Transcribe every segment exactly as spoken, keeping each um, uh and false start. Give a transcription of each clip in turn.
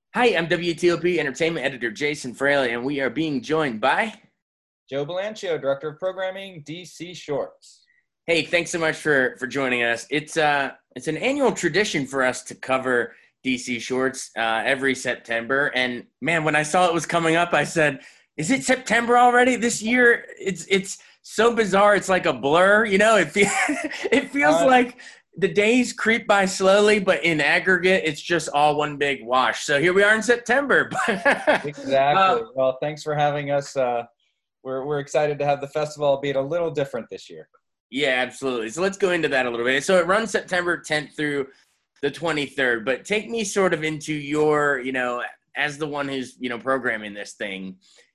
Hi, I'm W T O P Entertainment Editor Jason Fraley, and we are being joined by. Joe Belancio, Director of Programming, D C Shorts. Hey, thanks so much for for joining us. It's uh it's an annual tradition for us to cover D C Shorts uh, every September, and man, when I saw it was coming up, I said, "Is it September already? This year, it's it's so bizarre. It's like a blur. You know, it feels it feels Uh, like." The days creep by slowly, but in aggregate, it's just all one big wash. So here we are in September. exactly. uh, Well, thanks for having us. Uh, we're, we're excited to have the festival, albeit a little different this year. Yeah, absolutely. So let's go into that a little bit. So it runs September tenth through the twenty-third, but take me sort of into your, you know, as the one who's, you know, programming this thing,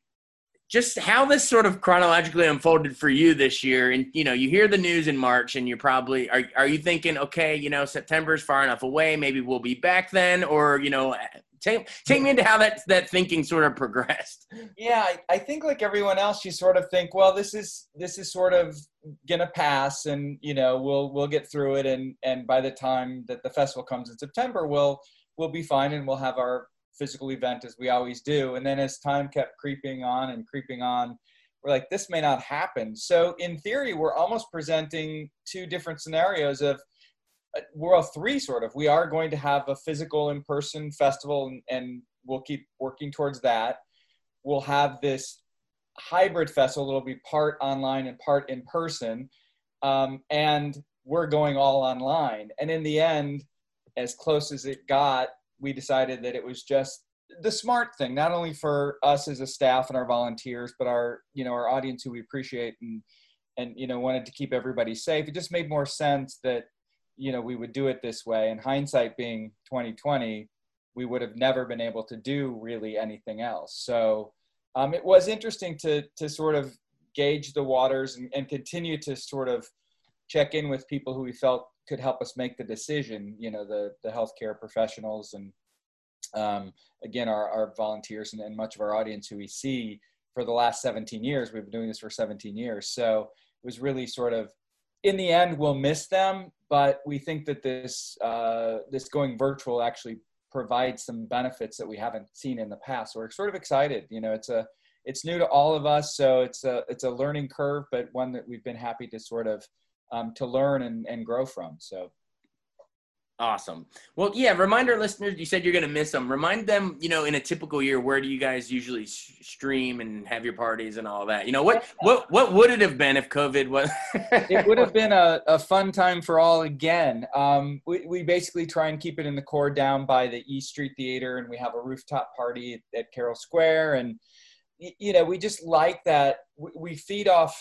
just how this sort of chronologically unfolded for you this year. And, you know, you hear the news in March and you're probably, are, are you thinking, okay, you know, September's far enough away, maybe we'll be back then, or, you know, take, take me into how that, that thinking sort of progressed. Yeah, I, I think like everyone else, you sort of think, well, this is this is sort of gonna pass, and you know, we'll we'll get through it, and and by the time that the festival comes in September, we'll we'll be fine, and we'll have our physical event as we always do. And then as time kept creeping on and creeping on, we're like, this may not happen. So in theory, we're almost presenting two different scenarios of uh, well, three sort of. We are going to have a physical in-person festival, and, and we'll keep working towards that. We'll have this hybrid festival that'll be part online and part in person. Um, and we're going all online. And in the end, as close as it got, we decided that it was just the smart thing, not only for us as a staff and our volunteers, but our, you know, our audience who we appreciate and, and, you know, wanted to keep everybody safe. It just made more sense that, you know, we would do it this way. And hindsight being twenty twenty, we would have never been able to do really anything else. So um, it was interesting to to sort of gauge the waters and, and continue to sort of check in with people who we felt could help us make the decision. You know, the the healthcare professionals and um, again our, our volunteers and, and much of our audience who we see for the last seventeen years. We've been doing this for seventeen years, so it was really sort of in the end we'll miss them, but we think that this uh, this going virtual actually provide some benefits that we haven't seen in the past. So we're sort of excited. You know, it's a it's new to all of us, so it's a it's a learning curve, but one that we've been happy to sort of um, to learn and, and grow from. So Awesome. Well, yeah, remind our listeners, you said you're going to miss them. Remind them, you know, in a typical year, where do you guys usually s- stream and have your parties and all that? You know, what what what would it have been if COVID was? it would have been a, a fun time for all again. Um, we, we basically try and keep it in the core down by the East Street Theater, and we have a rooftop party at, at Carroll Square. And, you know, we just like that. We, we feed off,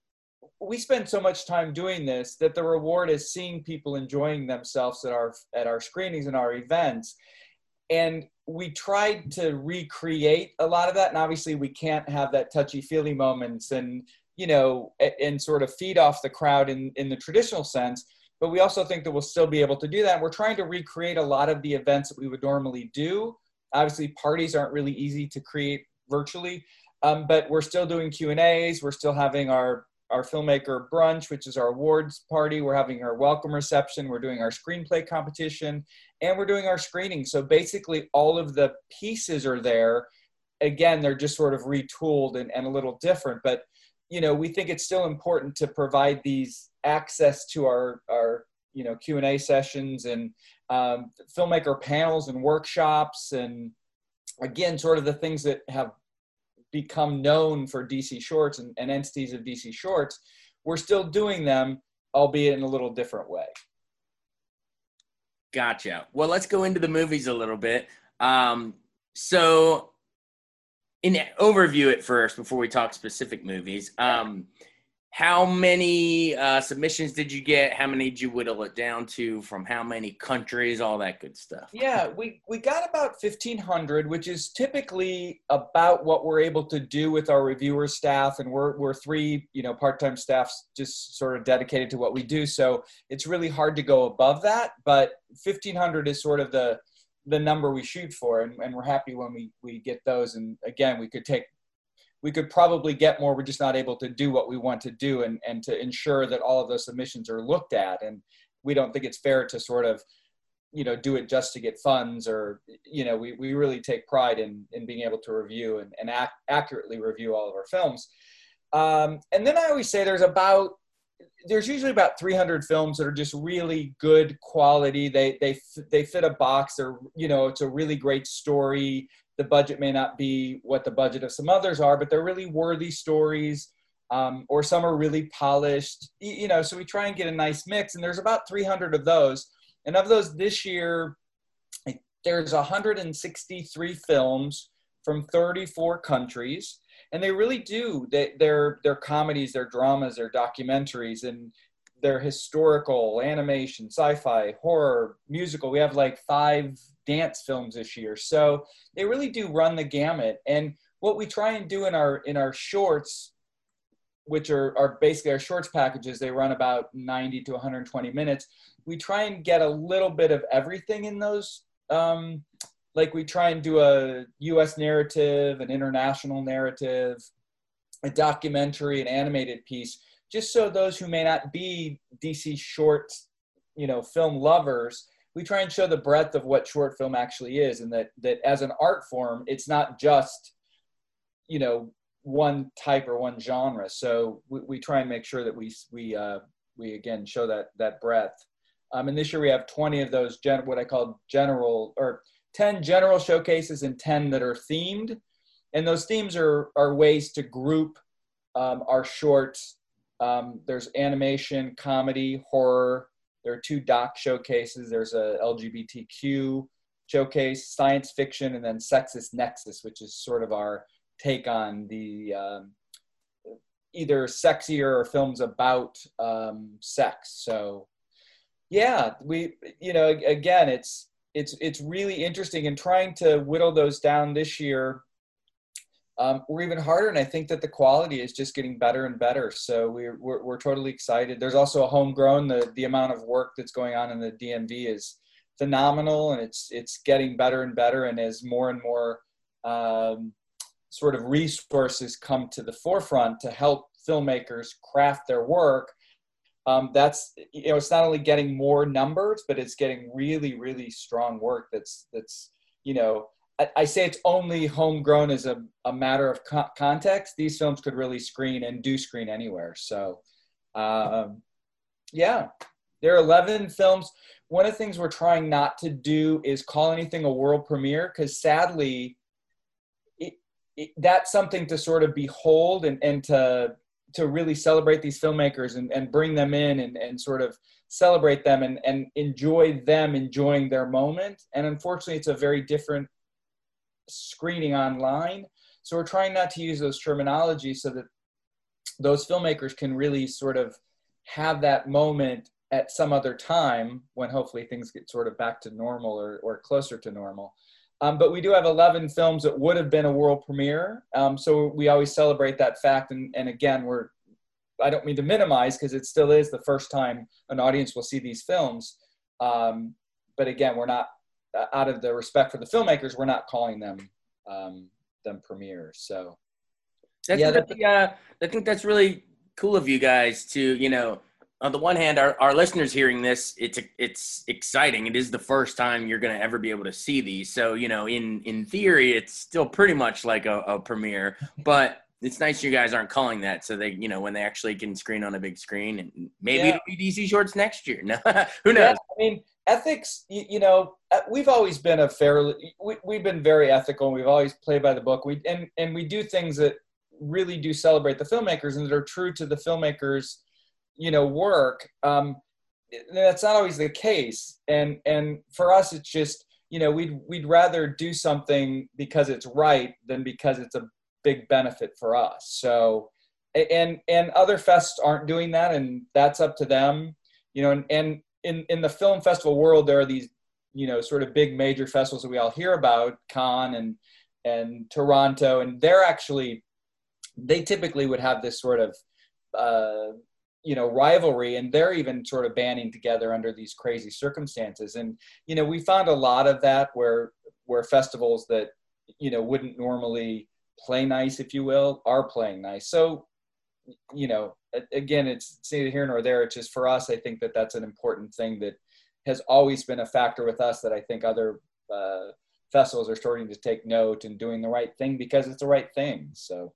we spend so much time doing this that the reward is seeing people enjoying themselves at our, at our screenings and our events. And we tried to recreate a lot of that. And obviously we can't have that touchy feely moments and, you know, and, and sort of feed off the crowd in, in the traditional sense. But we also think that we'll still be able to do that. And we're trying to recreate a lot of the events that we would normally do. Obviously parties aren't really easy to create virtually, um, but we're still doing Q and A's. We're still having our our filmmaker brunch, which is our awards party. We're having our welcome reception. We're doing our screenplay competition, and we're doing our screening. So basically all of the pieces are there. Again, they're just sort of retooled and, and a little different, but you know, we think it's still important to provide these access to our, our you know, Q and A sessions and um, filmmaker panels and workshops. And again, sort of the things that have become known for D C Shorts and, and entities of D C Shorts, we're still doing them, albeit in a little different way. Gotcha. Well, let's go into the movies a little bit. Um, so, in overview it first before we talk specific movies. Um, how many uh, submissions did you get? How many did you whittle it down to? From how many countries? All that good stuff. Yeah, we, we got about fifteen hundred, which is typically about what we're able to do with our reviewer staff. And we're, we're three, you know, part-time staffs just sort of dedicated to what we do. So it's really hard to go above that, but fifteen hundred is sort of the, the number we shoot for. And, and we're happy when we, we get those. And again, we could take, we could probably get more. We're just not able to do what we want to do and, and to ensure that all of those submissions are looked at. And we don't think it's fair to sort of you know, do it just to get funds, or, you know, we, we really take pride in, in being able to review and, and ac- accurately review all of our films. Um, and then I always say there's about, there's usually about three hundred films that are just really good quality. They, they, they fit a box. They're, you know, it's a really great story. The budget may not be what the budget of some others are, but they're really worthy stories. Um, or some are really polished, you know, so we try and get a nice mix, and there's about three hundred of those. And of those this year, there's one hundred sixty-three films from thirty-four countries. And they really do, they, they're, they're comedies, they're dramas, they're documentaries, and they're historical, animation, sci-fi, horror, musical. We have like five dance films this year. So they really do run the gamut. And what we try and do in our, in our shorts, which are, are basically our shorts packages, they run about ninety to one hundred twenty minutes. We try and get a little bit of everything in those. Um, like we try and do a U S narrative, an international narrative, a documentary, an animated piece, just so those who may not be D C short, you know, film lovers, we try and show the breadth of what short film actually is, and that, that as an art form, it's not just, you know, one type or one genre. So we, we try and make sure that we, we, uh, we again, show that, that breadth. Um, and this year we have twenty of those, gen, what I call general, or ten general showcases and ten that are themed. And those themes are, are ways to group um, our shorts. Um, there's animation, comedy, horror. There are two doc showcases. There's a L G B T Q showcase, science fiction, and then Sexist Nexus, which is sort of our take on the um, either sexier or films about um, sex. So yeah, we, you know, again, it's, it's, it's really interesting, and trying to whittle those down this year. Um, we're even harder, and I think that the quality is just getting better and better. So we're, we're, we're totally excited. There's also a homegrown, the, the amount of work that's going on in the D M V is phenomenal, and it's, it's getting better and better. And as more and more um, sort of resources come to the forefront to help filmmakers craft their work, um, that's, you know, it's not only getting more numbers, but it's getting really, really strong work. That's, that's, you know, I, I say it's only homegrown as a, a matter of co- context. These films could really screen and do screen anywhere. So, um, yeah, there are eleven films. One of the things we're trying not to do is call anything a world premiere, because sadly, it, it, that's something to sort of behold and, and to, to really celebrate these filmmakers and, and bring them in and, and sort of celebrate them and, and enjoy them enjoying their moment. And unfortunately, it's a very different screening online. So we're trying not to use those terminologies so that those filmmakers can really sort of have that moment at some other time when hopefully things get sort of back to normal or, or closer to normal. Um, but we do have eleven films that would have been a world premiere. Um, so we always celebrate that fact. And, and again, we're, I don't mean to minimize, because it still is the first time an audience will see these films. Um, but again, we're not, out of the respect for the filmmakers, we're not calling them, um, them premieres. So that's yeah, really, uh, I think that's really cool of you guys to, you know, on the one hand, our, our listeners hearing this, it's it's exciting. It is the first time you're going to ever be able to see these. So, you know, in, in theory, it's still pretty much like a, a premiere, but it's nice you guys aren't calling that. So they, you know, when they actually can screen on a big screen, and maybe yeah. it'll be D C Shorts next year. No, who knows? Yeah, I mean, ethics, you, you know, we've always been a fairly, we, we've been very ethical. We've always played by the book. We, and, and we do things that really do celebrate the filmmakers and that are true to the filmmakers, you know, work. Um, that's not always the case. And, and for us, it's just, you know, we'd, we'd rather do something because it's right than because it's a big benefit for us. So, and, and other fests aren't doing that, and that's up to them, you know, and, and in, in the film festival world, there are these, you know, sort of big major festivals that we all hear about, Cannes and, and Toronto, and they're actually, they typically would have this sort of, uh, you know, rivalry, and they're even sort of banding together under these crazy circumstances. And, you know, we found a lot of that where, where festivals that, you know, wouldn't normally play nice, if you will, are playing nice. So, you know, again, it's neither here nor there. It's just for us, I think that that's an important thing that has always been a factor with us that I think other uh, festivals are starting to take note and doing the right thing because it's the right thing. So.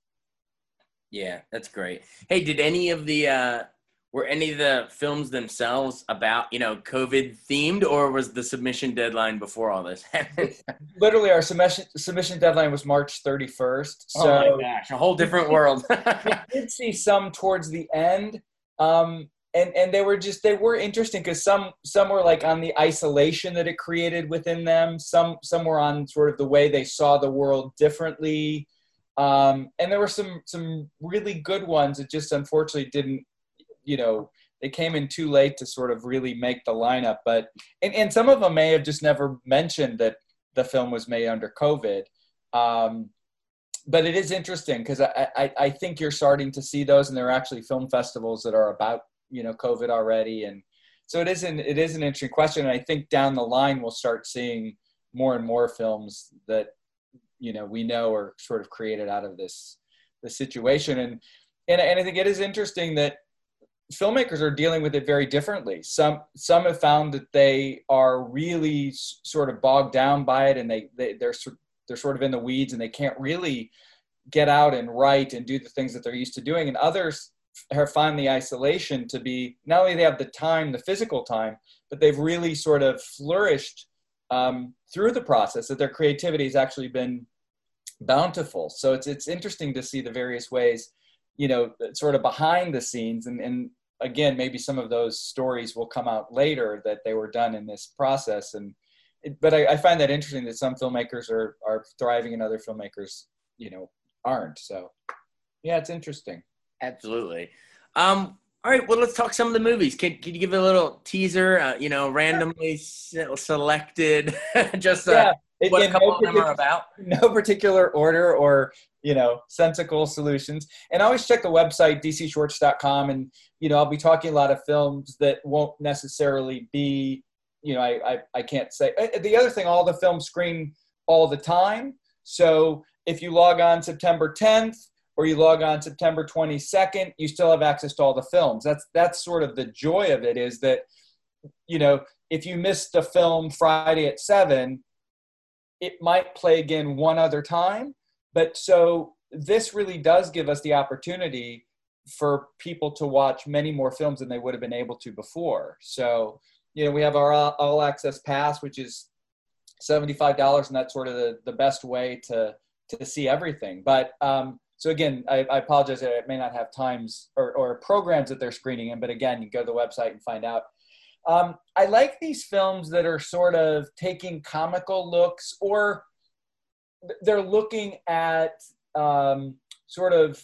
Yeah, that's great. Hey, did any of the, uh, were any of the films themselves about, you know, COVID themed, or was the submission deadline before all this happened? Literally, our submission submission deadline was March thirty-first. So Oh my gosh, a whole different world. we did see some towards the end. Um, and, and they were just, they were interesting because some, some were like on the isolation that it created within them. Some, some were on sort of the way they saw the world differently. Um, and there were some, some really good ones that just unfortunately didn't, you know, they came in too late to sort of really make the lineup. But, and, and some of them may have just never mentioned that the film was made under COVID. Um, but it is interesting because I, I, I think you're starting to see those, and there are actually film festivals that are about, you know, COVID already. And so it is an, it is an interesting question. And I think down the line, we'll start seeing more and more films that, you know, we know are sort of created out of this, the situation. And, and, and I think it is interesting that filmmakers are dealing with it very differently. Some, some have found that they are really s- sort of bogged down by it, and they, they, they're, they're sort of in the weeds, and they can't really get out and write and do the things that they're used to doing. And others have found the isolation to be, not only they have the time, the physical time, but they've really sort of flourished um, through the process, that their creativity has actually been bountiful. So it's, it's interesting to see the various ways, you know, sort of behind the scenes. And, and again, maybe some of those stories will come out later that they were done in this process. And, it, but I, I find that interesting that some filmmakers are, are thriving and other filmmakers, you know, aren't. So yeah, it's interesting. Absolutely. Um, all right, well, let's talk some of the movies. Can, can you give a little teaser, uh, you know, randomly se- selected, just uh, yeah, what in a couple no of them are about? No particular order or, you know, sensical solutions. And always check the website, d c shorts dot com. And, you know, I'll be talking a lot of films that won't necessarily be, you know, I, I, I can't say. The other thing, all the films screen all the time. So if you log on September tenth, or you log on September twenty-second, you still have access to all the films. That's that's sort of the joy of it, is that, you know, if you missed the film Friday at seven, it might play again one other time. But so this really does give us the opportunity for people to watch many more films than they would have been able to before. So, you know, we have our all, all access pass, which is seventy-five dollars, and that's sort of the, the best way to, to see everything. But, um, So again, I, I apologize that I may not have times or, or programs that they're screening in, but again, you go to the website and find out. Um, I like these films that are sort of taking comical looks, or they're looking at um, sort of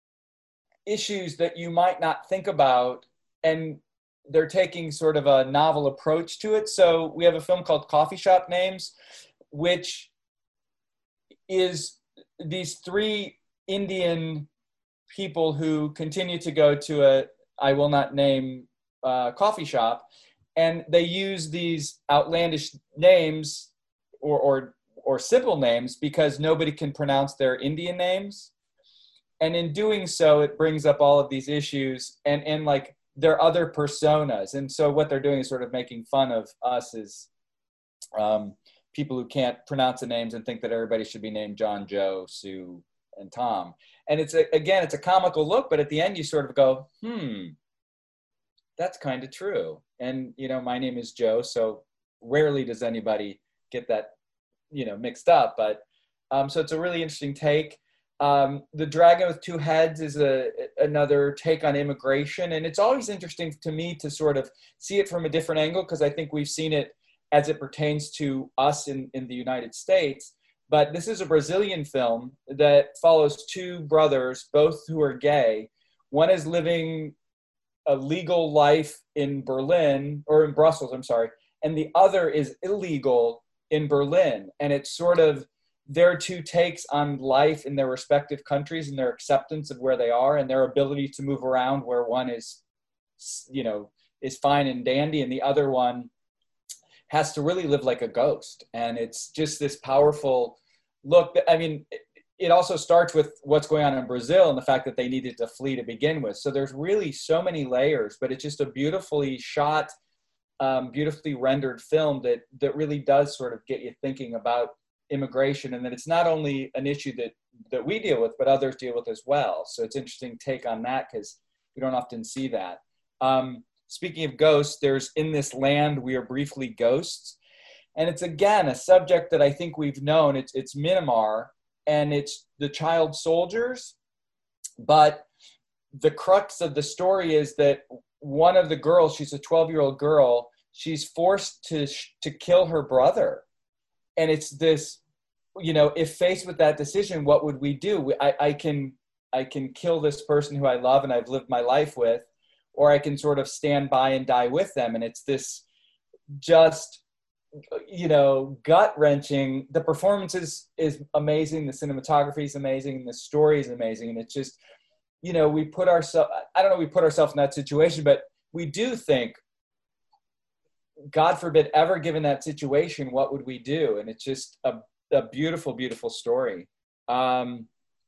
issues that you might not think about, and they're taking sort of a novel approach to it. So we have a film called Coffee Shop Names, which is these three Indian people who continue to go to a, I will not name, uh, coffee shop, and they use these outlandish names or, or, or simple names because nobody can pronounce their Indian names. And in doing so, it brings up all of these issues and, and like their other personas. And so what they're doing is sort of making fun of us as um, people who can't pronounce the names and think that everybody should be named John, Joe, Sue, and Tom. And it's a, again, it's a comical look, but at the end you sort of go, hmm, that's kind of true. And, you know, my name is Joe, so rarely does anybody get that, you know, mixed up. But um, so it's a really interesting take. Um, The Dragon with Two Heads is a, another take on immigration. And it's always interesting to me to sort of see it from a different angle, because I think we've seen it as it pertains to us in, in the United States. But this is a Brazilian film that follows two brothers, both who are gay. One is living a legal life in Berlin, or in Brussels, I'm sorry, and the other is illegal in Berlin. And it's sort of their two takes on life in their respective countries and their acceptance of where they are and their ability to move around, where one is, you know, is fine and dandy, and the other one has to really live like a ghost. And it's just this powerful look. I mean, it also starts with what's going on in Brazil and the fact that they needed to flee to begin with. So there's really so many layers, but it's just a beautifully shot um, beautifully rendered film that that really does sort of get you thinking about immigration, and that it's not only an issue that that we deal with, but others deal with as well. So it's interesting take on that, because we don't often see that. Um, speaking of ghosts, there's In This Land We Are Briefly Ghosts. And it's, again, a subject that I think we've known. It's, it's Myanmar, and it's the child soldiers. But the crux of the story is that one of the girls, she's a twelve-year-old girl, she's forced to, to kill her brother. And it's this, you know, if faced with that decision, what would we do? I, I can I can kill this person who I love and I've lived my life with, or I can sort of stand by and die with them. And it's this just, you know, gut-wrenching. The performance is, is amazing. The cinematography is amazing. And the story is amazing. And it's just, you know, we put ourselves, I don't know, we put ourselves in that situation, but we do think, God forbid, ever given that situation, what would we do? And it's just a, a beautiful, beautiful story. Um,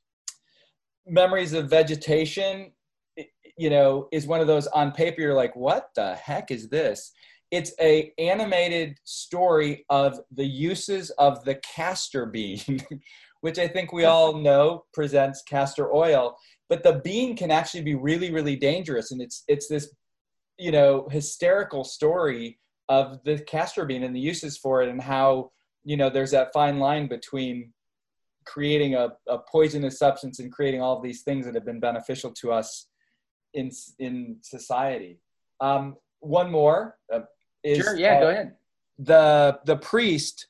Memories of Vegetation, you know, is one of those on paper, you're like, what the heck is this? It's a animated story of the uses of the castor bean, which I think we all know presents castor oil, but the bean can actually be really, really dangerous. And it's, it's this, you know, hysterical story of the castor bean and the uses for it, and how, you know, there's that fine line between creating a, a poisonous substance and creating all of these things that have been beneficial to us in in society. Um, one more uh, is sure, yeah, uh, go ahead. The the priest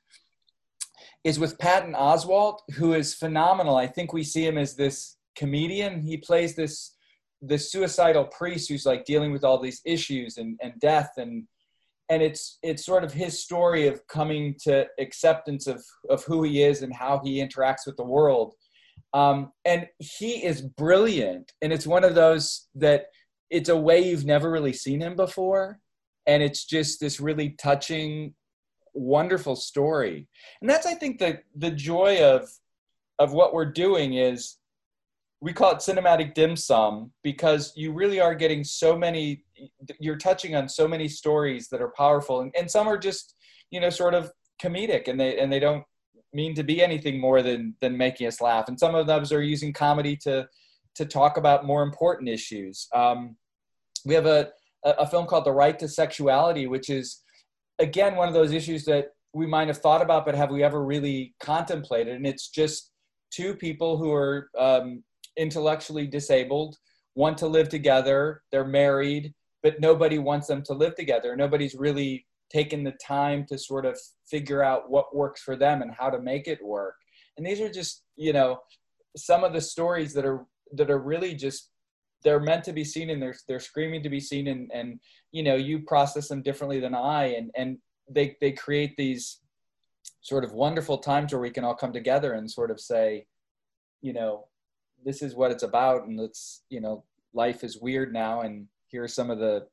is with Patton Oswalt, who is phenomenal. I think we see him as this comedian. He plays this this suicidal priest who's like dealing with all these issues and, and death, and and it's it's sort of his story of coming to acceptance of of who he is and how he interacts with the world. Um, and he is brilliant. And it's one of those that it's a way you've never really seen him before. And it's just this really touching, wonderful story. And that's, I think, the the joy of of what we're doing is, we call it cinematic dim sum, because you really are getting so many, you're touching on so many stories that are powerful, and, and some are just, you know, sort of comedic, and they and they don't mean to be anything more than than making us laugh. And some of those are using comedy to to talk about more important issues. Um, we have a a film called The Right to Sexuality, which is, again, one of those issues that we might have thought about, but have we ever really contemplated? And it's just two people who are um, intellectually disabled, want to live together, they're married, but nobody wants them to live together. Nobody's really taken the time to sort of figure out what works for them and how to make it work. And these are just, you know, some of the stories that are that are really just, they're meant to be seen, and they're they're screaming to be seen, and and you know, you process them differently than I, and and they they create these sort of wonderful times where we can all come together and sort of say, you know, this is what it's about, and let's, you know, life is weird now, and here are some of the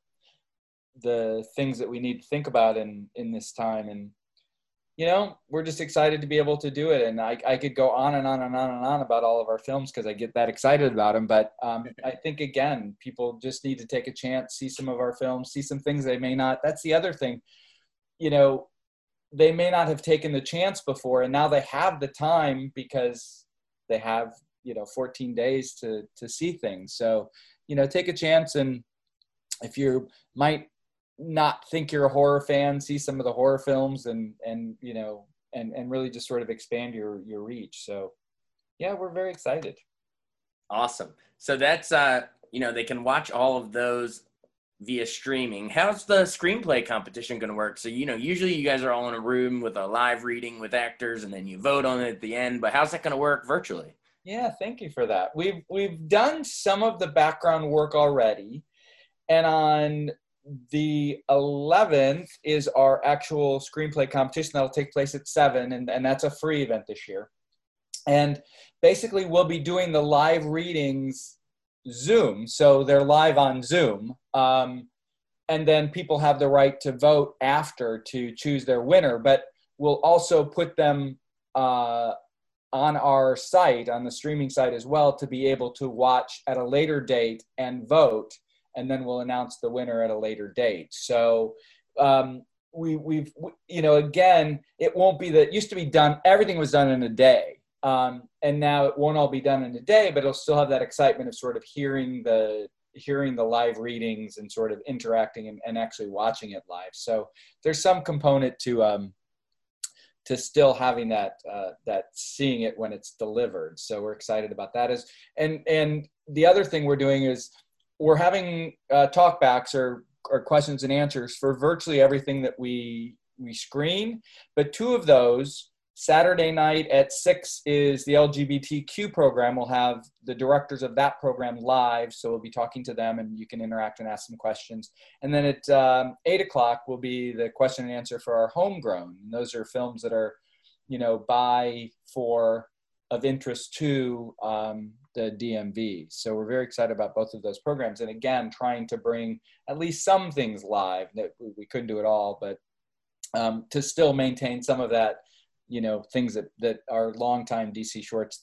the things that we need to think about in in this time. And you know, we're just excited to be able to do it. And I, I could go on and on and on and on about all of our films because I get that excited about them. But um, I think, again, people just need to take a chance, see some of our films, see some things they may not. That's the other thing. You know, they may not have taken the chance before, and now they have the time because they have, you know, fourteen days to to see things. So, you know, take a chance. And if you might not think you're a horror fan, see some of the horror films, and and you know, and and really just sort of expand your your reach. So yeah, we're very excited. Awesome. So that's uh you know, they can watch all of those via streaming. How's the screenplay competition going to work? So, you know, usually you guys are all in a room with a live reading with actors, and then you vote on it at the end, but how's that going to work virtually? Yeah, thank you for that. We've we've done some of the background work already, and on the eleventh is our actual screenplay competition that'll take place at seven, and, and that's a free event this year. And basically we'll be doing the live readings Zoom, so they're live on Zoom, um, and then people have the right to vote after to choose their winner, but we'll also put them uh, on our site, on the streaming site as well, to be able to watch at a later date and vote, and then we'll announce the winner at a later date. So um, we, we've, we, you know, again, it won't be that it used to be done. Everything was done in a day. Um, and now it won't all be done in a day, but it'll still have that excitement of sort of hearing the, hearing the live readings and sort of interacting and, and actually watching it live. So there's some component to, um, to still having that, uh, that seeing it when it's delivered. So we're excited about that. Is, and, and the other thing we're doing is we're having uh, talkbacks or, or questions and answers for virtually everything that we, we screen, but two of those, Saturday night at six is the L G B T Q program. We'll have the directors of that program live, so we'll be talking to them and you can interact and ask some questions. And then at um, eight o'clock will be the question and answer for our homegrown. And those are films that are, you know, by, for, of interest to um, the D M V. So we're very excited about both of those programs. And again, trying to bring at least some things live. That we couldn't do it all, but um, to still maintain some of that, you know, things that, that our longtime D C Shorts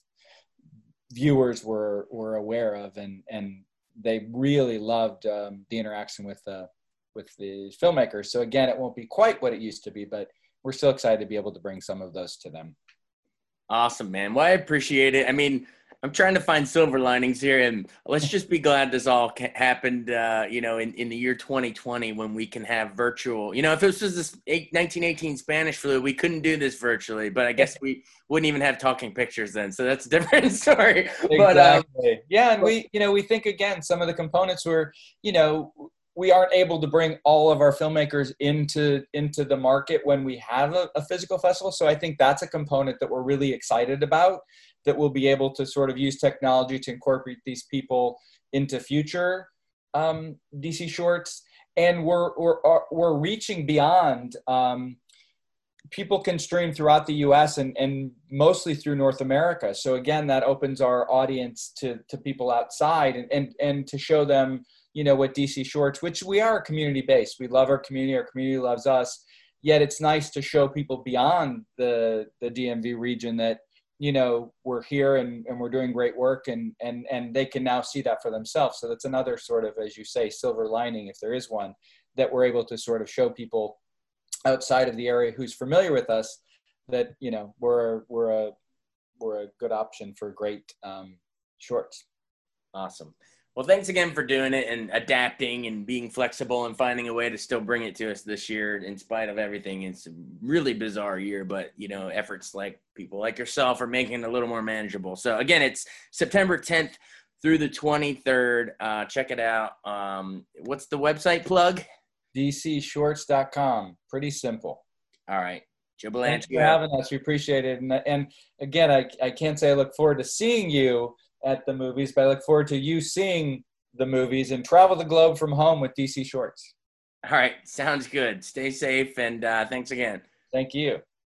viewers were, were aware of. And, and they really loved um, the interaction with, uh, with the filmmakers. So again, it won't be quite what it used to be, but we're still excited to be able to bring some of those to them. Awesome, man. Well, I appreciate it. I mean, I'm trying to find silver linings here, and let's just be glad this all ca- happened, uh, you know, in, in the year twenty twenty when we can have virtual. You know, if this was this eight, nineteen eighteen Spanish flu, we couldn't do this virtually, but I guess we wouldn't even have talking pictures then. So that's a different story. Exactly. But, um, yeah, and we, you know, we think, again, some of the components were, you know, we aren't able to bring all of our filmmakers into into the market when we have a, a physical festival. So I think that's a component that we're really excited about, that we'll be able to sort of use technology to incorporate these people into future um, D C Shorts. And we're, we're, we're reaching beyond, um, people can stream throughout the U S and, and mostly through North America. So again, that opens our audience to, to people outside and, and, and to show them, you know, what D C Shorts, which we are community based. We love our community. Our community loves us. Yet it's nice to show people beyond the, the D M V region that, you know, we're here and, and we're doing great work, and, and, and they can now see that for themselves. So that's another sort of, as you say, silver lining, if there is one, that we're able to sort of show people outside of the area who's familiar with us that, you know, we're, we're a, we're a good option for great um, shorts. Awesome. Well, thanks again for doing it and adapting and being flexible and finding a way to still bring it to us this year in spite of everything. It's a really bizarre year, but, you know, efforts like people like yourself are making it a little more manageable. So, again, it's September tenth through the twenty-third. Uh, check it out. Um, what's the website plug? D C shorts dot com. Pretty simple. All right. Joe Thanks Belanchio. for having us. We appreciate it. And, and again, I, I can't say I look forward to seeing you at the movies, but I look forward to you seeing the movies and travel the globe from home with D C Shorts. All right. Sounds good. Stay safe, and uh, thanks again. Thank you.